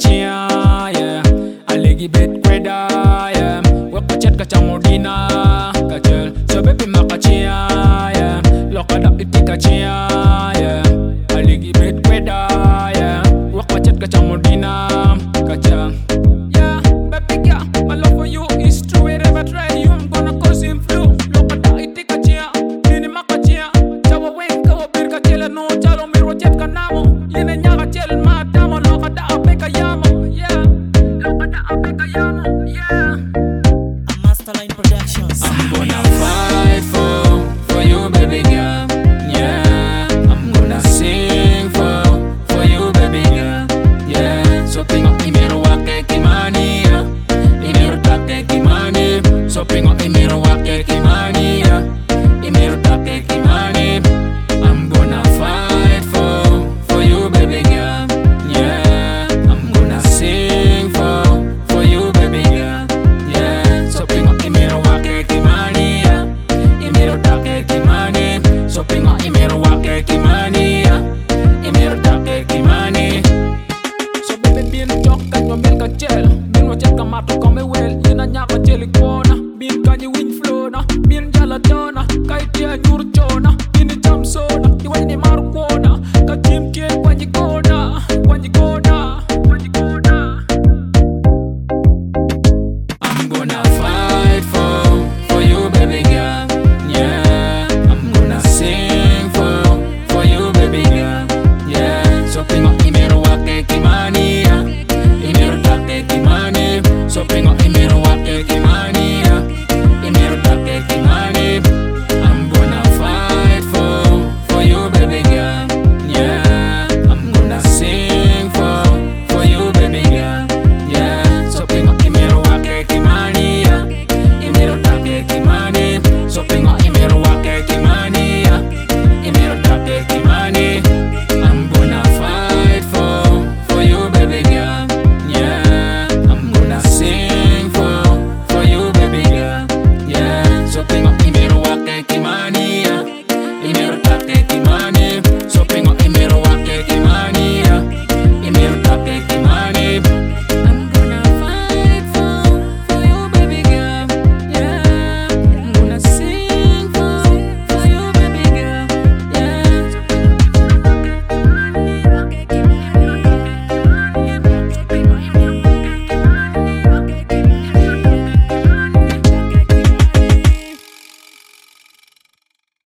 chia, yeah. Aligi bet kweda, yeah. Waka chat kacha modina, kachel. So baby makachia, yeah. Lokada itika chia, yeah. Aligi bet kweda, yeah. Waka chat kacha modina, kachel. Yeah, baby girl, my love for you is true. Wherever I try you, I'm gonna cause him flu. Lokada itika chia, nini makachia. Chawa wenka wa birka chela no chalo miro chat kanamo. Yene nyaga chel matamo lokada apeka yamo, yeah. Lokada apeka yamo, yeah. Masterline Productions. I'm gonna fight for you, baby girl, yeah. I'm gonna sing for you, baby girl, yeah. So pingo imero wake kimani, yeah. Imero take kimani. So pingo imero wake kimani, yeah. Imero take kimani. I'm gonna fight for you, baby girl, yeah. I'm gonna sing for you, baby girl, yeah. So pingo imero wake kimani, yeah. Imero take kimani. So pingo imero wake kimani, yeah. Imero take kimani. So baby bien talk ka yo mel ka chel. Bin mo chat ka mato ka me wel. Yena nya ka cheli ko